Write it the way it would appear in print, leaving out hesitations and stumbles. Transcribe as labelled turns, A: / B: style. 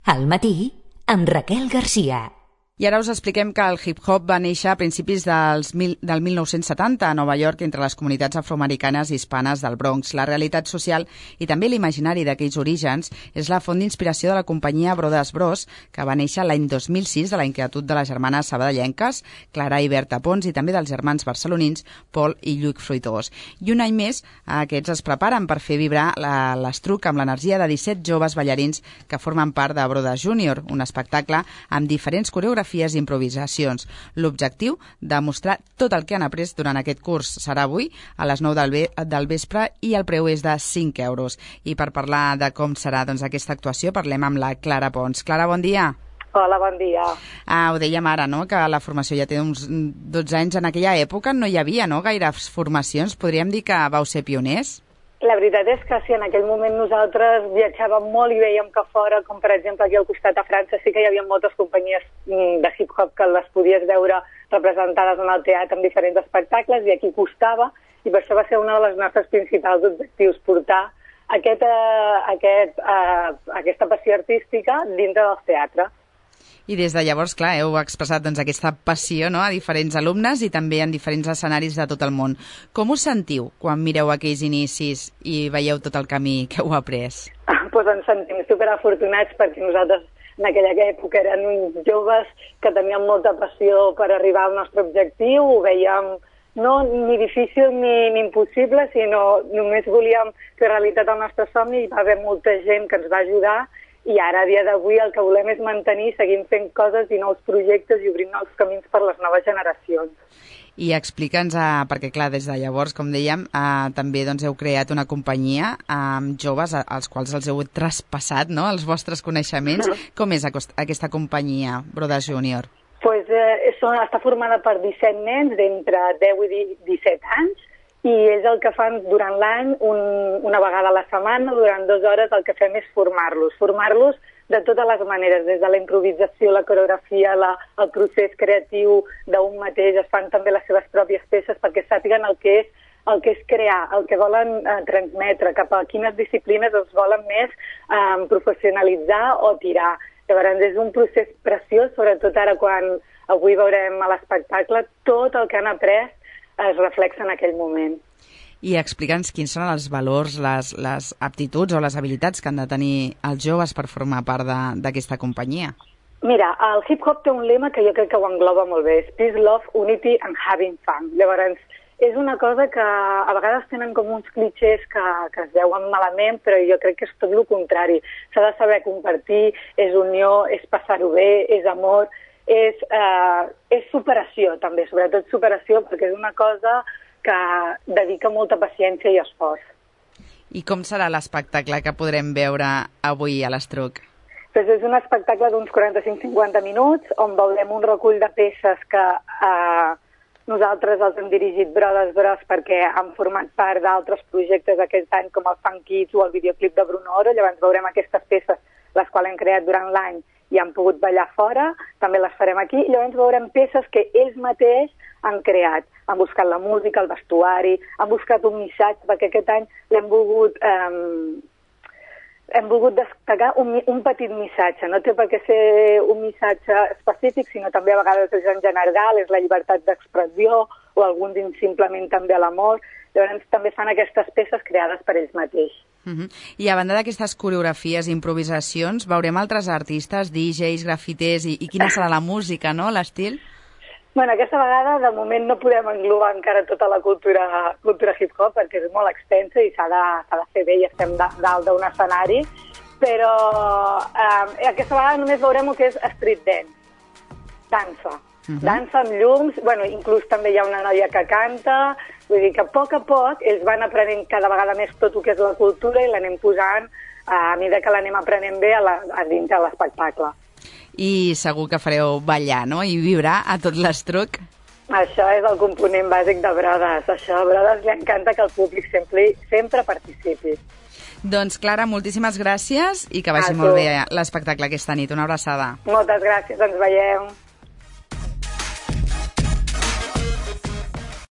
A: Al matí, amb Raquel Garcia.
B: I ara us expliquem que el hip-hop va néixer a principis del 1970 a Nova York entre les comunitats afroamericanes i hispanes del Bronx. La realitat social i també l'imaginari d'aquells orígens és la font d'inspiració de la companyia Brothers Bros, que va néixer l'any 2006 de la inquietud de les germanes sabadellenques, Clara i Berta Pons, i també dels germans barcelonins, Pol i Lluc Fruitós. I un any més, aquests es preparen per fer vibrar l'Estruc amb l'energia de 17 joves ballarins que formen part de Brothers Junior, un espectacle amb diferents coreografies i improvisacions. L'objectiu, demostrar tot el que han après durant aquest curs. Serà avui a les 9 del vespre i el preu és de 5 euros. I per parlar de com serà aquesta actuació parlem amb la Clara Pons. Clara, bon dia.
C: Hola, bon dia.
B: Ho dèiem ara, no?, que la formació ja té uns 12 anys. En aquella època no hi havia, no?, gaires formacions. Podríem dir que vau ser pioners?
C: La veritat és que sí, en aquell moment nosaltres viatjàvem molt i veiem que fora, com per exemple aquí al costat a França, sí que hi havia moltes companyies de hip-hop que les podies veure representades en el teatre en diferents espectacles, i aquí costava, i per això va ser un dels nostres principals objectius, portar aquesta passió artística dintre del teatre.
B: I des de llavors, clar, heu expressat aquesta passió, no?, a diferents alumnes i també en diferents escenaris de tot el món. Com us sentiu quan mireu aquells inicis i veieu tot el camí que heu après?
C: Doncs ens sentim superafortunats perquè nosaltres en aquella època eren uns joves que tenien molta passió per arribar al nostre objectiu, ho veiem no ni difícil ni impossible, sinó només volíem fer realitat el nostre somni, i va haver molta gent que ens va ajudar. I ara, a dia d'avui, el que volem és mantenir, seguim fent coses i nous projectes i obrir nous camins per les noves generacions.
B: I explica'ns, perquè clar, des de llavors, com dèiem, també heu creat una companyia amb joves als quals els heu traspassat, no?, els vostres coneixements. Com és aquesta companyia, Brothers Junior?
C: Està formada per 17 nens d'entre 10 i 17 anys, i ells el que fan durant l'any, una vegada a la setmana, durant 2 hores, el que fem és formar-los de totes les maneres, des de la improvisació, la coreografia, el procés creatiu d'un mateix. Es fan també les seves pròpies peces perquè sàpiguen el que és crear, el que volen transmetre, cap a quines disciplines els volen més professionalitzar o tirar. Llavors és un procés preciós, sobretot ara quan avui veurem a l'espectacle, tot el que han après es reflexa en aquell moment.
B: I explica'ns quins són els valors, les aptituds o les habilitats que han de tenir els joves per formar part d'aquesta companyia.
C: Mira, el hip-hop té un lema que jo crec que ho engloba molt bé, és Peace, Love, Unity and Having Fun. Llavors, és una cosa que a vegades tenen com uns clichés que es veuen malament, però jo crec que és tot el contrari. S'ha de saber compartir, és unió, és passar-ho bé, és amor, és superació també, sobretot superació, perquè és una cosa que dedica molta paciència i esforç.
B: I com serà l'espectacle que podrem veure avui a l'Estruc?
C: És un espectacle d'uns 45-50 minuts on veurem un recull de peces que nosaltres els hem dirigit Brothers Bros perquè han format part d'altres projectes aquest any com el Fun Kids o el videoclip de Bruno Oro. Llavors veurem aquestes peces, les quals hem creat durant l'any i han pogut ballar fora, també les farem aquí. Llavors veurem peces que ells mateix han creat. Han buscat la música, el vestuari, han buscat un missatge, perquè aquest any hem volgut destacar un petit missatge. No té per què ser un missatge específic, sinó també a vegades és en general, és la llibertat d'expressió, o alguns simplement també l'amor. Llavors també fan aquestes peces creades per ells mateixos.
B: I a banda d'aquestes coreografies i improvisacions, veurem altres artistes, DJs, grafiters, i quina serà la música, no?, l'estil?
C: Aquesta vegada, de moment, no podem englobar encara tota la cultura hip-hop, perquè és molt extensa i s'ha de fer bé i estem dalt d'un escenari, però aquesta vegada només veurem el que és street dance, dansa amb llums, inclús també hi ha una noia que canta, vull dir que a poc ells van aprenent cada vegada més tot el que és la cultura i l'anem posant a mesura que l'anem aprenent bé a dins de l'espectacle.
B: I segur que fareu ballar, no?, i vibrar a tot l'Estruc.
C: Això és el component bàsic de Brothers. A Brothers li encanta que el públic sempre participi.
B: Doncs, Clara, moltíssimes gràcies i que vagi molt bé l'espectacle aquesta nit. Una abraçada.
C: Moltes gràcies, ens veiem.